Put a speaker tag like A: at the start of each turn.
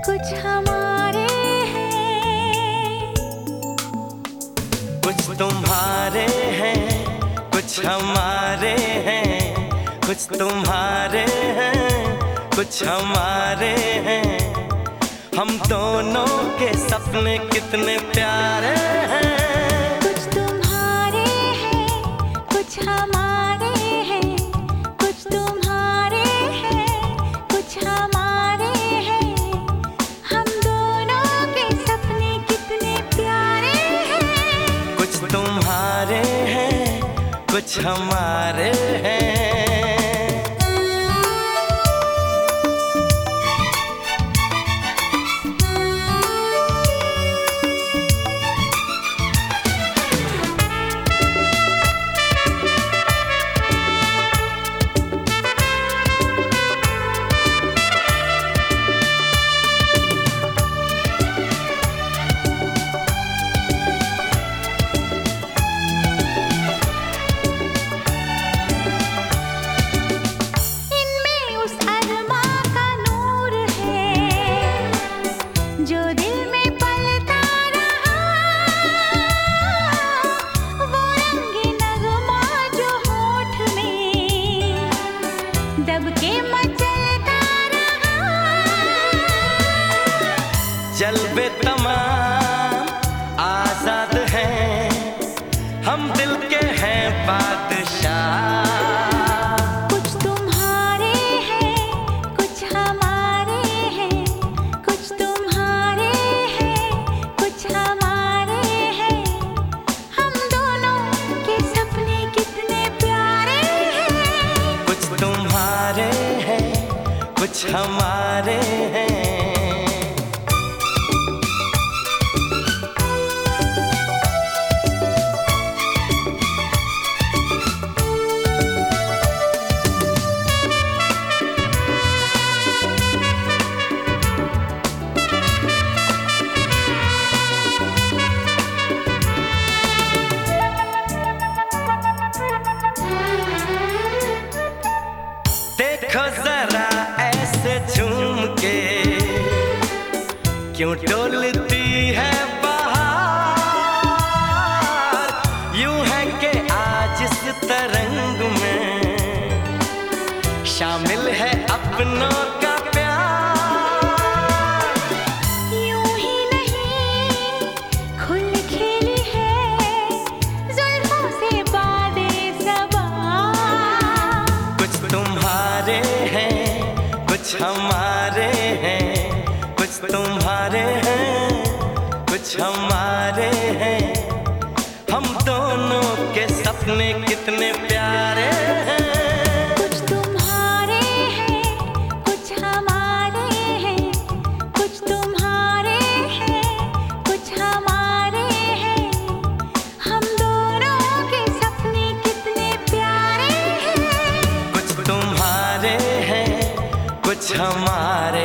A: कुछ हमारे हैं,
B: कुछ तुम्हारे हैं, कुछ हमारे हैं, कुछ तुम्हारे हैं, कुछ हमारे हैं। हम दोनों के सपने कितने प्यारे हैं।
A: कुछ तुम्हारे हैं, कुछ हमारे हैं, कुछ तुम्हारे हैं, कुछ हमारे हैं। हम दोनों के सपने कितने प्यारे हैं।
B: कुछ तुम्हारे हैं, कुछ हमारे हैं।
A: जो दिल में पलता रहा, वो रंगी नगमा जो होठ में दब के मचलता रहा।
B: जल्बे तमाम आजाद हैं, हम दिल के हैं बादशाह। कुछ हमारे हैं। देखो जरा ऐसे झूम के क्यों डोलती है बहार। यूं है कि आज इस तरंग में शामिल है अपनों का प्यार।
A: यूं ही नहीं खुल खिली है जुल्फों से बादे सबा।
B: कुछ तुम्हारे हैं, कुछ हमारे हैं, कुछ तुम्हारे हैं, कुछ हमारे हैं। हम दोनों के सपने कितने प्यारे हैं।
A: कुछ तुम्हारे हैं, कुछ हमारे हैं, कुछ तुम्हारे हैं, कुछ हमारे हैं। हम दोनों के सपने कितने प्यारे हैं।
B: कुछ तुम्हारे हैं, कुछ हमारे